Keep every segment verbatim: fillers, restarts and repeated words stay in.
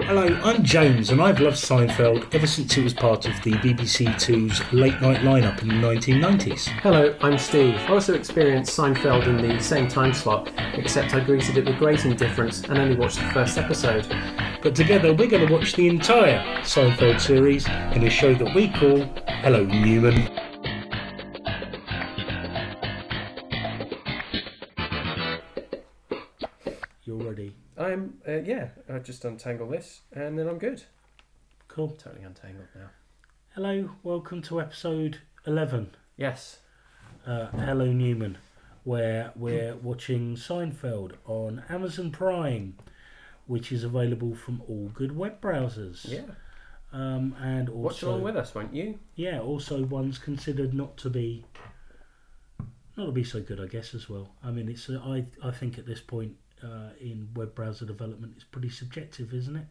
Hello, I'm James and I've loved Seinfeld ever since it was part of the B B C Two's late night lineup in the nineteen nineties. Hello, I'm Steve. I also experienced Seinfeld in the same time slot, except I greeted it with great indifference and only watched the first episode. But together we're going to watch the entire Seinfeld series in a show that we call Hello Newman. You're ready? I'm, uh, yeah, I'll just untangle this and then I'm good. Cool. Totally untangled now. Hello, welcome to episode eleven. Yes. Uh, Hello Newman, where we're watching Seinfeld on Amazon Prime, which is available from all good web browsers. Yeah. Um, and also, watch along with us, won't you? Yeah, also one's considered not to be not to be so good, I guess, as well. I mean, it's uh, I I think at this point uh, in web browser development, it's pretty subjective, isn't it?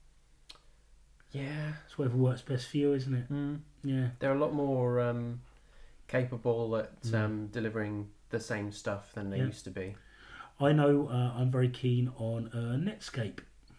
Yeah. It's whatever works best for you, isn't it? Mm. Yeah. They're a lot more um, capable at Mm. um, delivering the same stuff than they Yeah. used to be. I know uh, I'm very keen on uh, Netscape.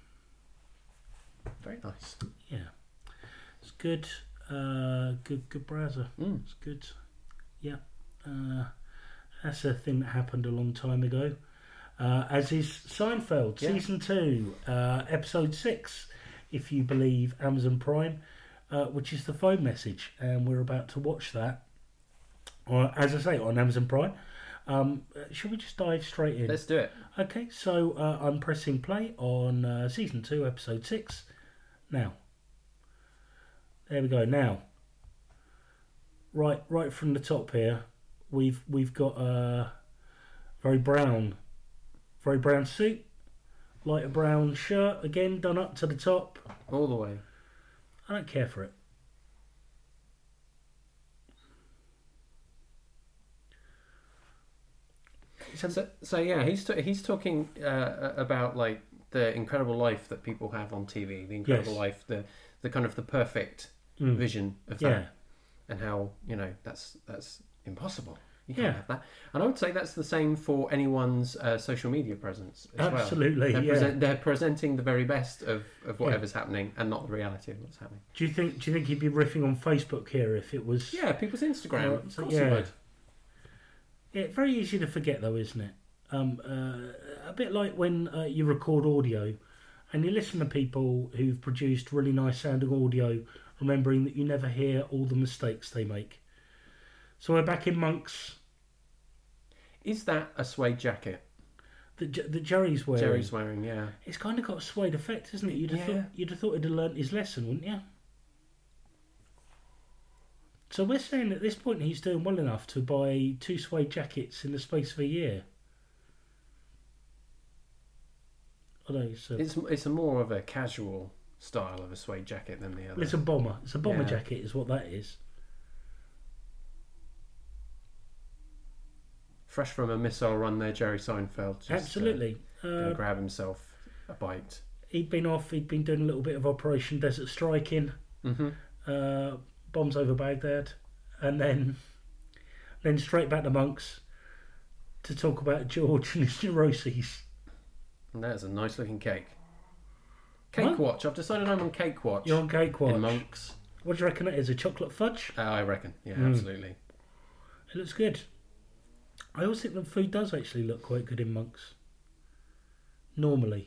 Very nice. Yeah, it's good. Uh, good, good browser. Mm. It's good. Yeah, uh, that's a thing that happened a long time ago. Uh, as is Seinfeld, Yeah. season two, uh, episode six, if you believe Amazon Prime, uh, which is the phone message, and we're about to watch that. Or, as I say, on Amazon Prime. Um, uh, should we just dive straight in? Let's do it. Okay, so uh, I'm pressing play on uh, season two, episode six. Now, there we go. Now, right, right from the top here, we've we've got a very brown, very brown suit, lighter brown shirt again done up to the top. All the way. I don't care for it. So, so yeah, he's t- he's talking uh, about like the incredible life that people have on T V, the incredible Yes. life, the the kind of the perfect Mm. vision of Yeah. that, and how you know that's that's impossible. You can't Yeah. have that. And I would say that's the same for anyone's uh, social media presence as well. Absolutely, They're, yeah. present, they're presenting the very best of, of whatever's happening, and not the reality of what's happening. Do you think? Do you think he'd be riffing on Facebook here if it was? Yeah, people's Instagram. Uh, of so- course yeah. he would. Yeah, very easy to forget though, isn't it? Um, uh, a bit like when uh, you record audio and you listen to people who've produced really nice sounding audio, remembering that you never hear all the mistakes they make. So we're back in Monks Is that a suede jacket? that, J- that Jerry's wearing. Jerry's wearing, yeah. It's kind of got a suede effect, isn't it? You'd have, Yeah. thought, you'd have thought he'd have learnt his lesson, wouldn't you? So we're saying at this point he's doing well enough to buy two suede jackets in the space of a year. Although it's a, It's it's a more of a casual style of a suede jacket than the other. well, it's a bomber. It's a bomber Yeah. jacket is what that is. Fresh from a missile run there, Jerry Seinfeld. Just, Absolutely. Uh, Uh, gonna grab himself a bite. he'd been off, he'd been doing a little bit of Operation Desert Striking, Mm-hmm. uh, bombs over Baghdad, and then then straight back to Monks to talk about George and his neuroses. And there's a nice looking cake. Cake What? watch. I've decided I'm on cake watch. You're on Cake Watch. in Monks. What do you reckon it is? A chocolate fudge? Uh, I reckon. Yeah, Mm. absolutely. It looks good. I always think the food does actually look quite good in Monks. Normally.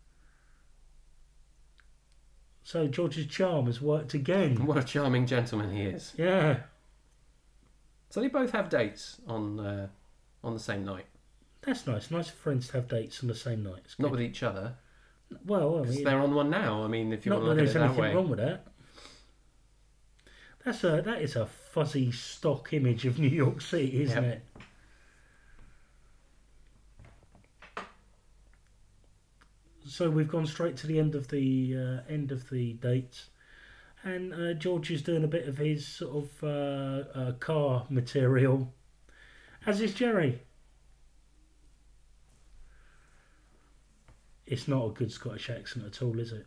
So George's charm has worked again. What a charming gentleman he is. Yeah. So they both have dates on uh, on the same night. That's nice. Nice for friends to have dates on the same night. It's Not good. with each other. Well, I Because mean, they're on one now. I mean, if you not want that to look there's at it that anything way. wrong with that. That's a that is a fuzzy stock image of New York City, isn't Yep. it? So we've gone straight to the end of the uh, end of the dates, and uh, George is doing a bit of his sort of uh, uh, car material, as is Jerry. It's not a good Scottish accent at all, is it?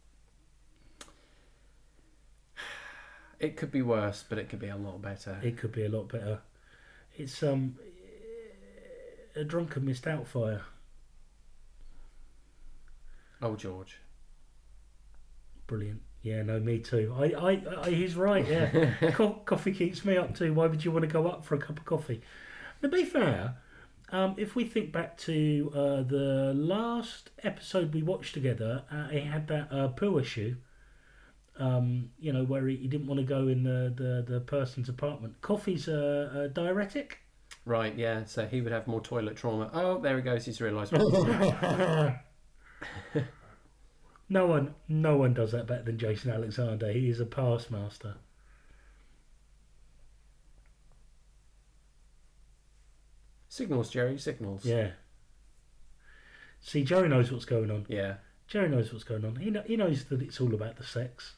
It could be worse, but it could be a lot better. It could be a lot better. It's um a drunken missed out fire. Oh, George. brilliant. Yeah, no, me too. I, I, I he's right. Yeah, Co- coffee keeps me up too. Why would you want to go up for a cup of coffee? To be fair, um, if we think back to uh, the last episode we watched together, uh, he had that uh, poo issue. Um, you know, where he, he didn't want to go in the, the, the person's apartment. Coffee's a, a diuretic. Right, yeah, so he would have more toilet trauma. Oh, there he goes, he's realised. no one no one does that better than Jason Alexander. He is a past master. Signals, Jerry, signals. Yeah. See, Jerry knows what's going on. Yeah. Jerry knows what's going on. He, know, he knows that it's all about the sex.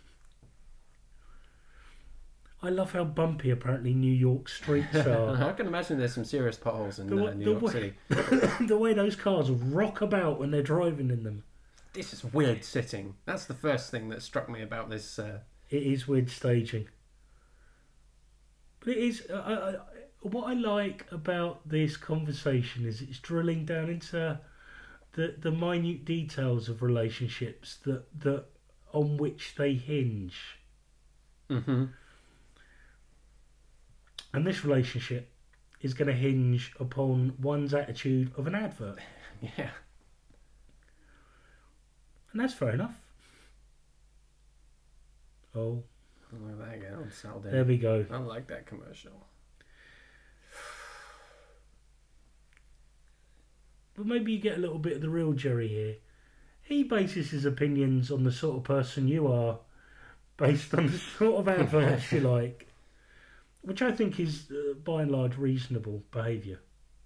I love how bumpy apparently New York streets are. I can imagine there's some serious potholes in The, uh, New the York way, City. the way those cars rock about when they're driving in them. This is weird sitting. That's the first thing that struck me about this. Uh... It is weird staging. But it is... Uh, I, what I like about this conversation is it's drilling down into the the minute details of relationships that, that on which they hinge. Mm-hmm. And this relationship is going to hinge upon one's attitude of an advert. Yeah. And that's fair enough. Oh. Oh, there you go. I'm settled in. There we go. I like that commercial. But maybe you get a little bit of the real Jerry here. He bases his opinions on the sort of person you are, based on the sort of adverts you like. Which I think is, uh, by and large, reasonable behaviour.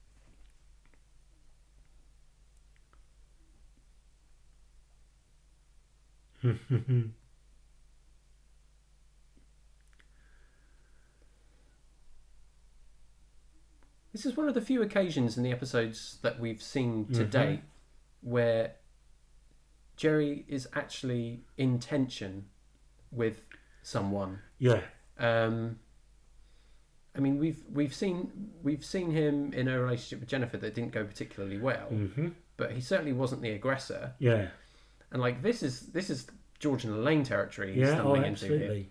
This is one of the few occasions in the episodes that we've seen to Mhm. date where Jerry is actually in tension with someone. Yeah. Um, I mean, we've we've seen we've seen him in a relationship with Jennifer that didn't go particularly well, Mm-hmm. but he certainly wasn't the aggressor. Yeah. And like this is this is George and Elaine territory. He's Yeah, oh, stumbling into here. absolutely.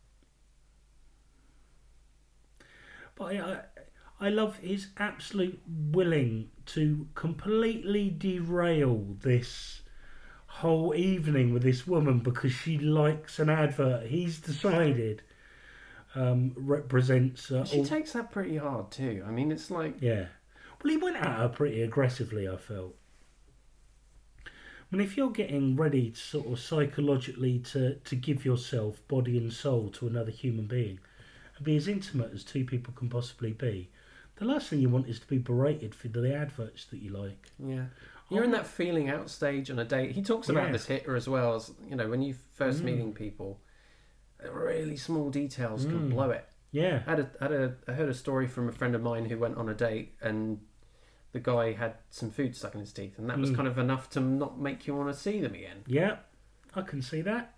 But I, I, I love his absolute willing to completely derail this whole evening with this woman because she likes an advert he's decided um, represents... Uh, She all, takes that pretty hard too. I mean, it's like yeah. Well, he went at her pretty aggressively, I felt. I mean, if you're getting ready to sort of psychologically to, to give yourself body and soul to another human being and be as intimate as two people can possibly be, the last thing you want is to be berated for the adverts that you like. yeah. You're in that feeling out stage on a date. He talks about Yeah. this hitter as well as, you know, when you first Mm. meeting people, really small details can Mm. blow it. Yeah. I had a, had a, I heard a story from a friend of mine who went on a date and the guy had some food stuck in his teeth, and that was Mm. kind of enough to not make you want to see them again. Yeah. I can see that.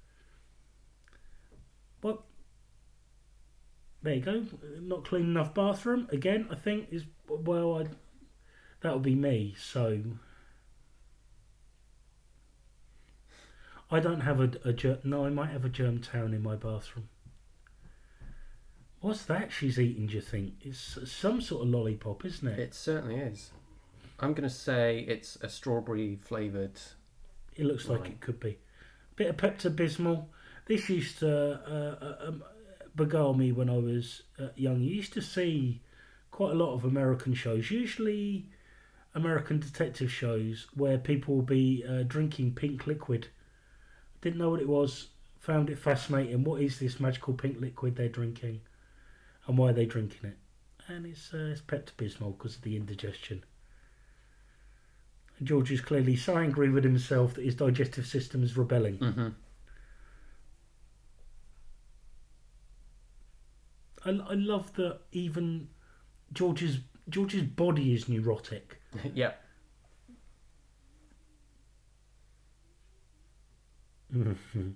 Well, there you go. Not clean enough bathroom. Again, I think is, well, I, that'll be me, so... I don't have a, a germ... No, I might have a germ town in my bathroom. What's that she's eating, do you think? It's some sort of lollipop, isn't it? It certainly is. I'm going to say it's a strawberry flavoured. It looks like Right. it could be. Bit of Pepto-Bismol. This used to uh, uh, um, beguile me when I was uh, young. You used to see quite a lot of American shows, usually American detective shows, where people will be uh, drinking pink liquid. Didn't know what it was, found it fascinating. What is this magical pink liquid they're drinking? And why are they drinking it? And it's, uh, it's Pepto-Bismol because of the indigestion. And George is clearly so angry with himself that his digestive system is rebelling. Mm-hmm. I, I love that even George's George's body is neurotic. Yeah. Mm-hmm.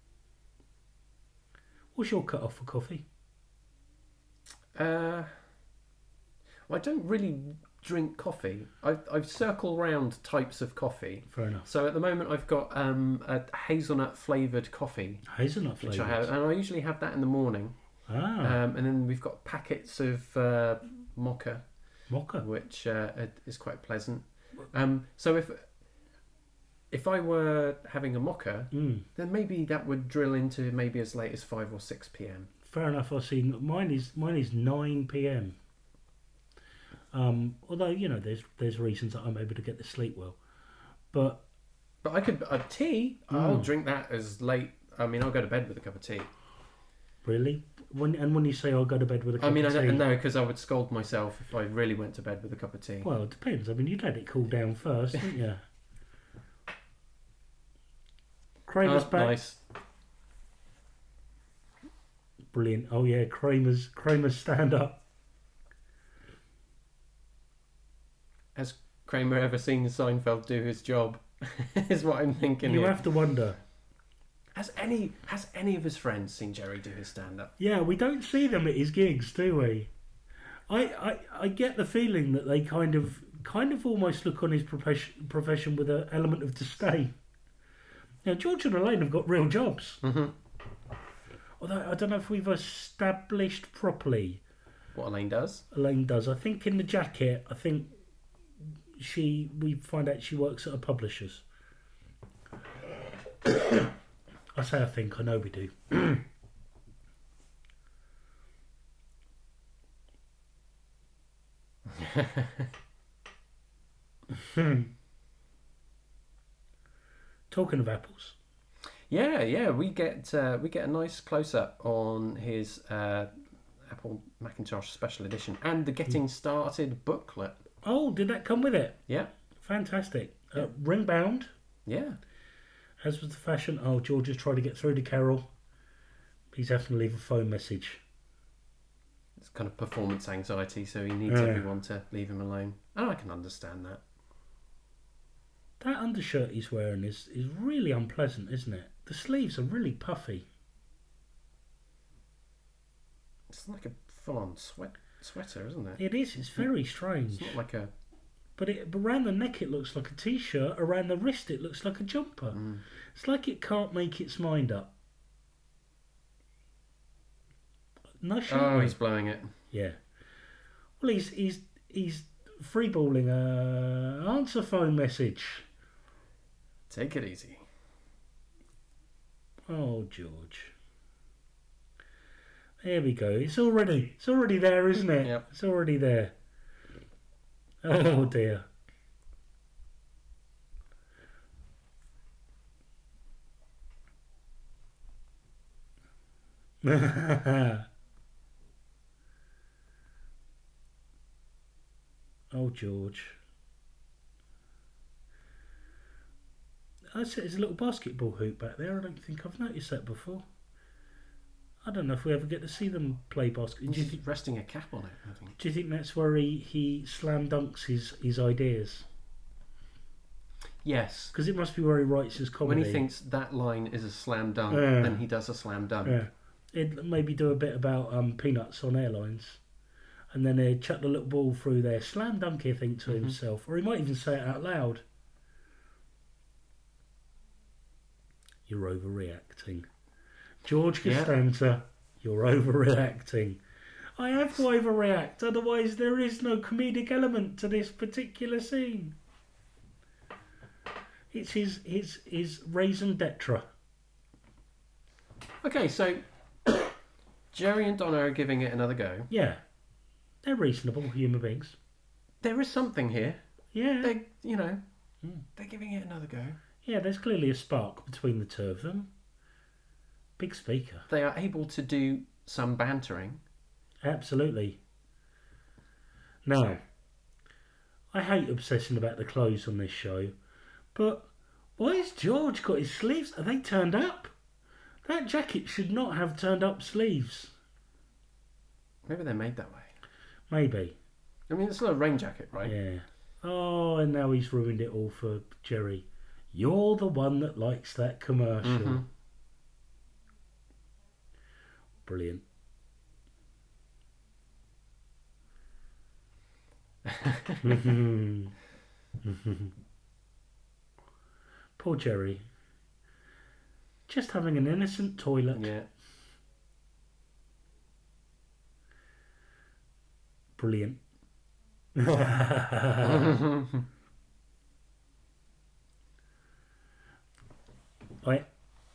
What's your cut off for coffee? Uh, well, I don't really drink coffee. I've, I've circled round types of coffee. Fair enough. So at the moment I've got um, a hazelnut flavoured coffee, Hazelnut which flavours. I have, and I usually have that in the morning. Ah, Um, and then we've got packets of uh, mocha, mocha. which uh, is quite pleasant. Um, so if if I were having a mocha, Mm. then maybe that would drill into maybe as late as five or six p.m. Fair enough. I've seen mine is mine is nine p.m. Um, although you know, there's there's reasons that I'm able to get to sleep well, but But I could a tea. I'll Mm. drink that as late. I mean, I'll go to bed with a cup of tea. really, when and when you say I'll go to bed with a cup I mean, I of tea, don't know because I would scold myself if I really went to bed with a cup of tea. well, it depends. I mean, you'd let it cool down first, wouldn't you? Kramer's Oh, back. nice. Brilliant. Oh yeah, Kramer's Kramer's stand up. Has Kramer ever seen Seinfeld do his job? Is what I'm thinking. You here. have to wonder. Has any has any of his friends seen Jerry do his stand up? Yeah, we don't see them at his gigs, do we? I, I, I get the feeling that they kind of kind of almost look on his profession, profession with an element of disdain. Now, George and Elaine have got real jobs. Mm-hmm. Although I don't know if we've established properly. What Elaine does? Elaine does. I think in the jacket, I think she we find out she works at a publisher's. I say I think, I know we do. Talking of apples. Yeah, yeah. We get uh, we get a nice close up on his uh, Apple Macintosh Special Edition and the Getting Started booklet. Oh, did that come with it? Yeah, Fantastic. Uh, ring bound, yeah. as was the fashion. Oh, George has tried to get through to Carol. He's having to leave a phone message. It's kind of performance anxiety, so he needs Yeah. everyone to leave him alone. And I can understand that. That undershirt he's wearing is, is really unpleasant, isn't it? The sleeves are really puffy. It's like a full-on sweat sweater, isn't it? It is. It's very strange. It's not like a. But, it, but around the neck it looks like a t-shirt. Around the wrist it looks like a jumper. Mm. It's like it can't make its mind up. No shit. Oh, he's blowing it. Yeah. Well, he's he's he's freeballing a answer phone message. Take it easy. Oh, George. There we go. It's already it's already there, isn't it? Yep. It's already there. Oh dear. Oh, George. I said there's a little basketball hoop back there. I don't think I've noticed that before. I don't know if we ever get to see them play basketball. Do you, He's think, resting a cap on it, I think. do you think that's where he, he slam dunks his, his ideas? Yes. Because it must be where he writes his comedy. When he thinks that line is a slam dunk, Yeah. then he does a slam dunk. Yeah. He'd maybe do a bit about um, peanuts on airlines. And then he'd chuck the little ball through there. Slam dunk, he think to Mhm. himself. Or he might even say it out loud. You're overreacting. George Yeah. Costanza, you're overreacting. I have to overreact, otherwise there is no comedic element to this particular scene. It's his his his raison d'etre. Okay, so Jerry and Donna are giving it another go. Yeah. They're reasonable human beings. There is something here. Yeah. They, you know, Hmm. they're giving it another go. Yeah, there's clearly a spark between the two of them. Big speaker. They are able to do some bantering. Absolutely. Now, I hate obsessing about the clothes on this show, but why has George got his sleeves? Are they turned up? That jacket should not have turned up sleeves. Maybe they're made that way. Maybe. I mean, it's still a rain jacket, right? Yeah. Oh, and now he's ruined it all for Jerry. You're the one that likes that commercial. Mhm. Brilliant. Poor Jerry. Just having an innocent toilet. Yeah. Brilliant. I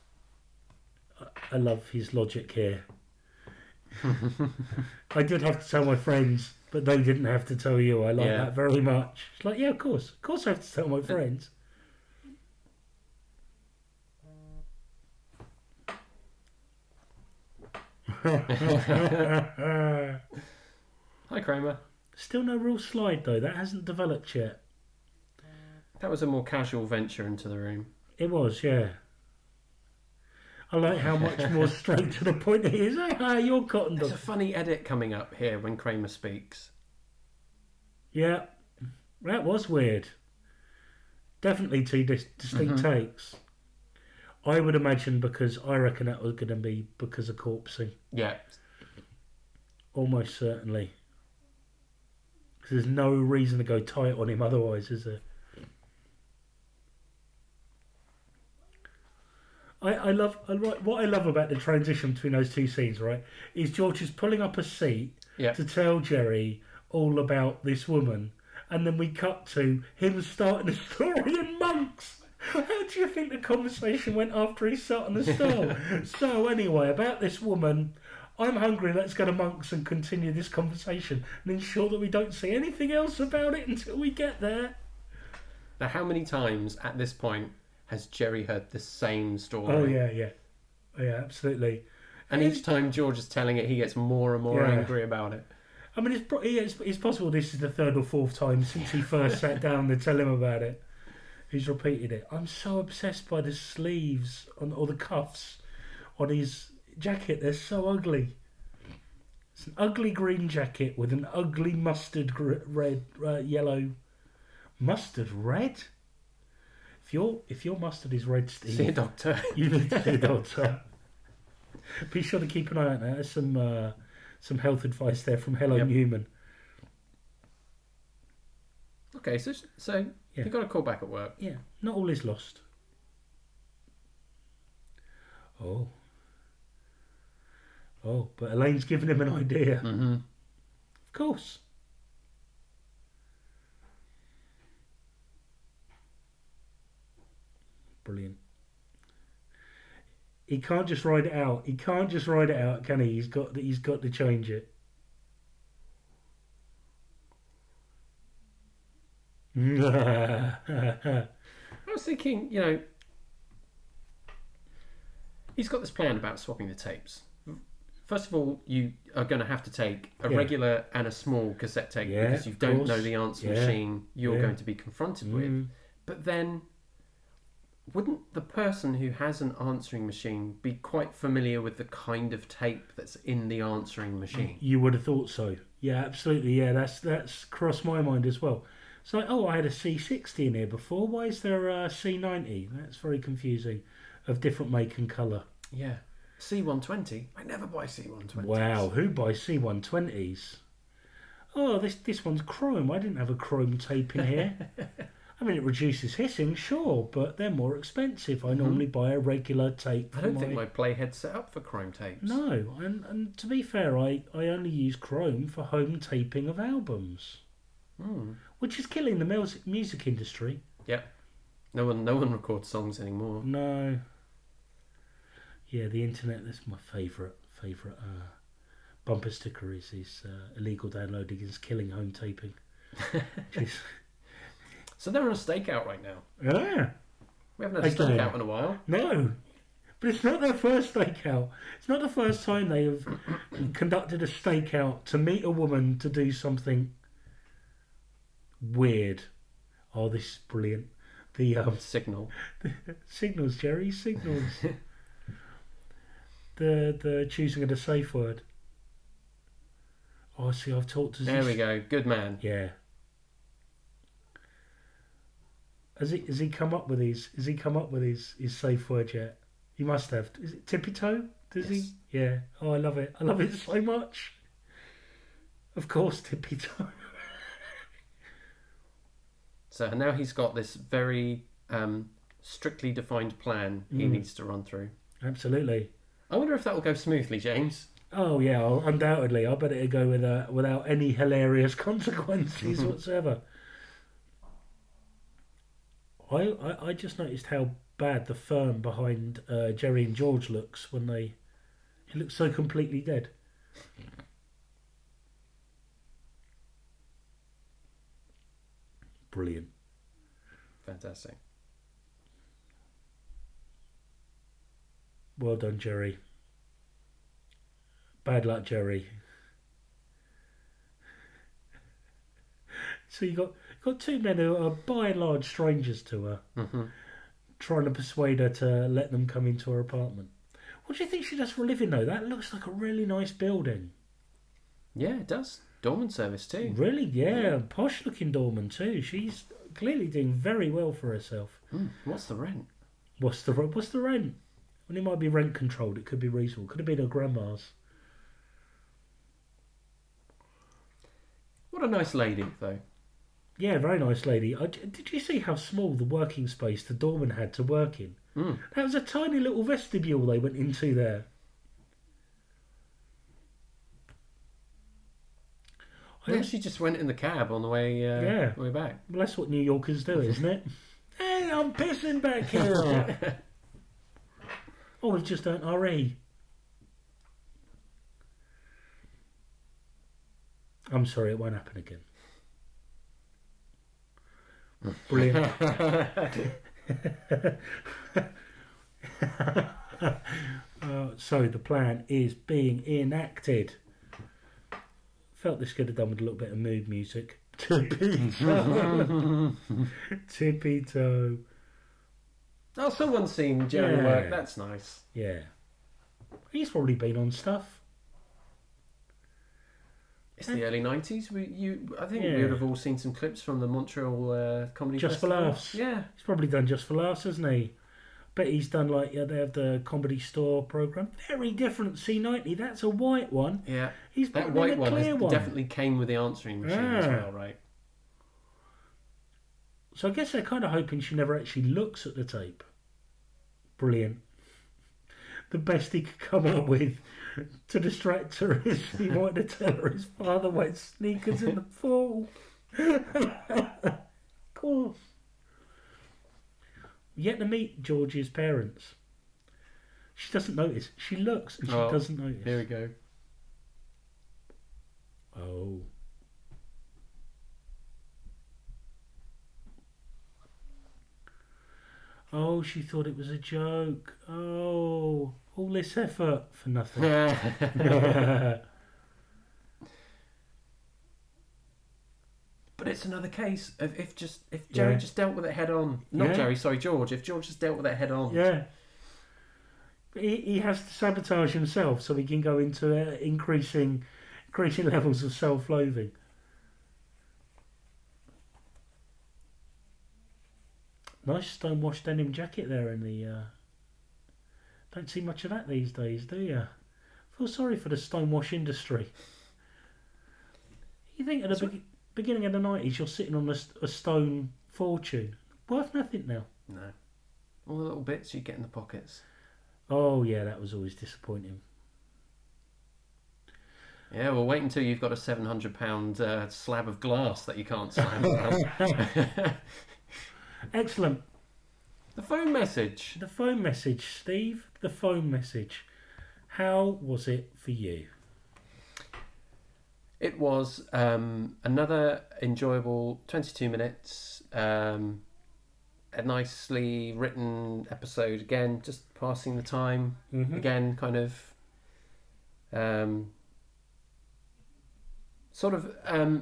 I love his logic here. I did have to tell my friends, but they didn't have to tell you. I like Yeah. that very much. It's like, yeah, of course. Of course I have to tell my friends. Hi, Kramer. Still no real slide, though. That hasn't developed yet. That was a more casual venture into the room. It was, yeah. I like how much more straight to the point it is. Ah, you're cotton There's dog. a funny edit coming up here when Kramer speaks. Yeah, that was weird. Definitely two dis- distinct Mhm. takes. I would imagine because I reckon that was going to be because of corpsing. Yeah. Almost certainly. Because there's no reason to go tight on him otherwise, is there? I, I love I, like- what I love about the transition between those two scenes, right, is George is pulling up a seat Yeah. to tell Jerry all about this woman, and then we cut to him starting a story in Monks. How do you think the conversation went after he sat on the stall? So anyway, about this woman, I'm hungry, let's go to Monks and continue this conversation and ensure that we don't see anything else about it until we get there. Now, how many times at this point has Jerry heard the same story? Oh yeah, yeah. Oh, yeah, absolutely. And each time George is telling it, he gets more and more Yeah. angry about it. I mean, it's, pro- yeah, it's, it's possible this is the third or fourth time since he first sat down to tell him about it. He's repeated it. I'm so obsessed by the sleeves on, or the cuffs on his jacket. They're so ugly. It's an ugly green jacket with an ugly mustard gr- red, uh, yellow, mustard red. If your if your mustard is red, Steve, See a doctor. you need to see a doctor. Be sure to keep an eye on that. There's some uh, some health advice there from Hello Yep. Newman. Okay, so so Yeah. you got a call back at work. Yeah, not all is lost. Oh. Oh, but Elaine's given him an idea. Mm-hmm. Of course. Brilliant. He can't just ride it out. He can't just ride it out, can he? He's got he's got to change it. I was thinking, you know, he's got this plan about swapping the tapes. First of all, you are going to have to take a Yeah. regular and a small cassette tape Yeah, because you of don't course. know the answer Yeah. machine you're Yeah. going to be confronted with. Mm. But then, wouldn't the person who has an answering machine be quite familiar with the kind of tape that's in the answering machine? You would have thought so. Yeah, absolutely. Yeah, that's that's crossed my mind as well. It's like, oh, I had a C sixty in here before. Why is there a C ninety? That's very confusing. Of different make and colour. Yeah. C one twenty? I never buy C one twenty. Wow, who buys C one twenties? Oh, this this one's chrome. I didn't have a chrome tape in here. I mean, it reduces hissing, sure, but they're more expensive. I normally buy a regular tape. I for don't my... think my playhead's set up for chrome tapes. No, and, and to be fair, I, I only use Chrome for home taping of albums, Hmm. which is killing the music music industry. Yep. No one, no one records songs anymore. No. Yeah, the internet. That's my favourite favourite uh, bumper sticker. Is is uh, illegal downloading is killing home taping. Which is, So they're on a stakeout right now. yeah. We haven't had a Again. stakeout in a while. No, but it's not their first stakeout. It's not the first time they have conducted a stakeout to meet a woman to do something weird. Oh, this is brilliant. The um, Signal. signals, Jerry, signals. the the choosing of the safe word. Oh, see, I've talked to. There we go. Good man. Yeah. Has he has he come up with his has he come up with his, his safe word yet? He must have. Is it tippy toe? Does Yes. he? Yeah. Oh, I love it. I love it so much. Of course, tippy toe. So now he's got this very um, strictly defined plan he Mm. needs to run through. Absolutely. I wonder if that will go smoothly, James. Oh yeah, undoubtedly. I bet it'd go with uh, without any hilarious consequences whatsoever. I, I I just noticed how bad the firm behind uh, Jerry and George looks when they. It looks so completely dead. Brilliant. Fantastic. Well done, Jerry. Bad luck, Jerry. So you got got two men who are by and large strangers to her, Mm-hmm. trying to persuade her to let them come into her apartment. What do you think she does for a living, though? That looks like a really nice building. Yeah, it does. Doorman service too. Really, yeah, posh looking doorman too. She's clearly doing very well for herself. Mm. What's the rent? What's the what's the rent? Well, it might be rent controlled. It could be reasonable. Could have been her grandma's. What a nice lady, though. Yeah, very nice lady. I, did you see how small the working space the doorman had to work in? Mm. That was a tiny little vestibule they went into there. I Yeah, don't- she just went in the cab on the way, uh, Yeah. way back. Well, that's what New Yorkers do, isn't it? Hey, I'm pissing back here. Oh, we've just done R E. I'm sorry, it won't happen again. Brilliant. uh, so the plan is being enacted. Felt this could have done with a little bit of mood music. Tippy-toe. Tippy-toe. Oh, someone's seen Jerry Yeah. work. That's nice. Yeah. He's probably been on stuff. It's the early nineties. We, you, I think Yeah. we would have all seen some clips from the Montreal uh, Comedy Just for Festival. laughs. Yeah. He's probably done Just for Laughs, hasn't he? Bet he's done like, yeah, they have the Comedy Store programme. Very different C ninety. That's a white one. Yeah. He's That put white in a one clear has one. definitely came with the answering machine as Ah. well, right? So I guess they're kind of hoping she never actually looks at the tape. Brilliant. The best he could come up with to distract her is he wanted to tell her his father wet sneakers in the fall. Of course. Yet to meet George's parents. She doesn't notice. She looks and she Oh, doesn't notice. Here we go. Oh. Oh, she thought it was a joke. Oh, all this effort for nothing. But it's another case of if just if Jerry Yeah. just dealt with it head on. Not Yeah. Jerry, sorry, George. If George just dealt with it head on. Yeah. But he, he has to sabotage himself so he can go into uh, increasing, increasing levels of self-loathing. Nice stonewashed denim jacket there in the. Uh, don't see much of that these days, do you? Feel sorry for the stonewash industry. You think at the So- be- beginning of the nineties you're sitting on a, s- a stone fortune, worth nothing now. No. All the little bits you get in the pockets. Oh yeah, that was always disappointing. Yeah, well, wait until you've got a seven hundred pound uh, slab of glass that you can't slam down. Excellent. The phone message. The phone message, Steve. The phone message. How was it for you? It was um, another enjoyable twenty-two minutes. Um, a nicely written episode again, just passing the time. Mm-hmm. Again, kind of. Um, sort of. Um,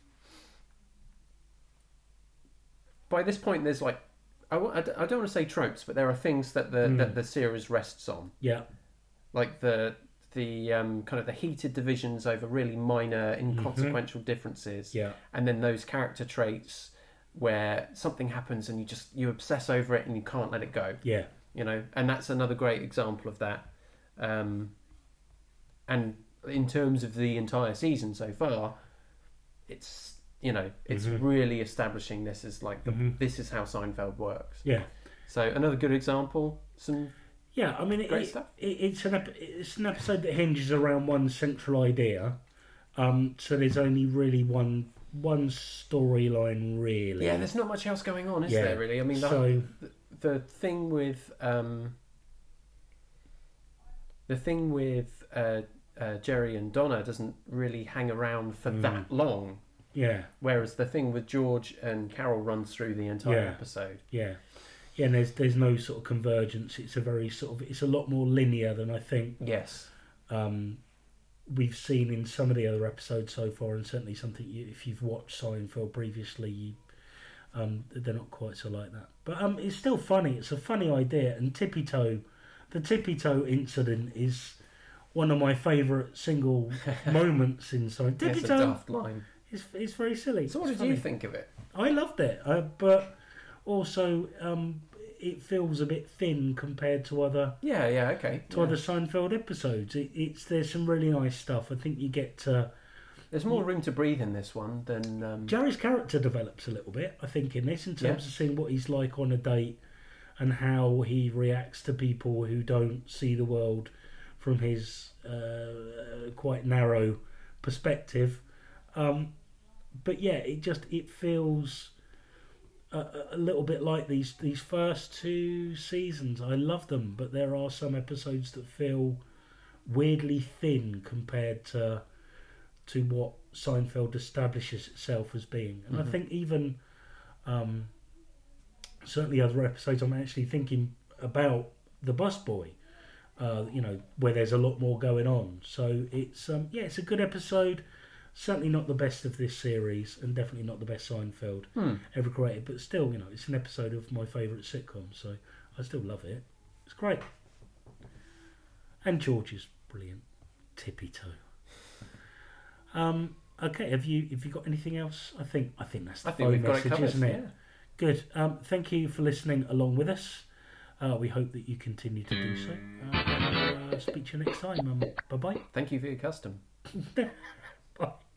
by this point, there's like. I, w- I d- I don't want to say tropes, but there are things that the Mm. that the series rests on, Yeah. like the the um, kind of the heated divisions over really minor, inconsequential differences, Yeah. and then those character traits where something happens and you just you obsess over it and you can't let it go. Yeah. You know, and that's another great example of that. Um, and in terms of the entire season so far, it's you know, it's Mhm. really establishing this as like the, Mhm. this is how Seinfeld works. Yeah. So another good example. Some Yeah, I mean, it, Great it, stuff. it, it's an ep- it's an episode that hinges around one central idea. Um, so there's only really one one storyline, really. yeah, there's not much else going on, is Yeah. there? Really, I mean, the, So the thing with um, the thing with uh, uh, Jerry and Donna doesn't really hang around for Mm. that long. yeah, Whereas the thing with George and Carol runs through the entire Yeah. episode. yeah, yeah. And there's there's no sort of convergence. It's a very sort of it's a lot more linear than I think Yes. um, we've seen in some of the other episodes so far, and certainly something you, if you've watched Seinfeld previously, you, um, they're not quite so like that. But um, it's still funny. It's a funny idea, and Tippy Toe, the Tippy Toe incident is one of my favourite single moments in Seinfeld. Tippy It's a Toe daft line. is it's very silly. So what It's did you funny. think of it? I loved it, uh, but also um, it feels a bit thin compared to other Yeah, yeah, okay. to Yeah. other Seinfeld episodes. It, it's there's some really nice stuff. I think you get to, There's more room to breathe in this one than... Um, Jerry's character develops a little bit. I think in this, in terms Yeah. of seeing what he's like on a date and how he reacts to people who don't see the world from his uh, quite narrow perspective. Um, but yeah, it just it feels a, a little bit like these these first two seasons. I love them, but there are some episodes that feel weirdly thin compared to to what Seinfeld establishes itself as being. And Mhm. I think even um, certainly other episodes, I'm actually thinking about the busboy. Uh, you know, where there's a lot more going on. So it's um, yeah, it's a good episode. Certainly not the best of this series, and definitely not the best Seinfeld hmm. ever created. But still, you know, it's an episode of my favourite sitcom, so I still love it. It's great. And George is brilliant. Tippy toe. Um, okay, have you have you got anything else? I think I think that's the I think phone we've got message, it covered. isn't it? Yeah. Good. Um, thank you for listening along with us. Uh, we hope that you continue to do so. Uh, and, uh, speak to you next time. Um, bye bye. Thank you for your custom. Bye.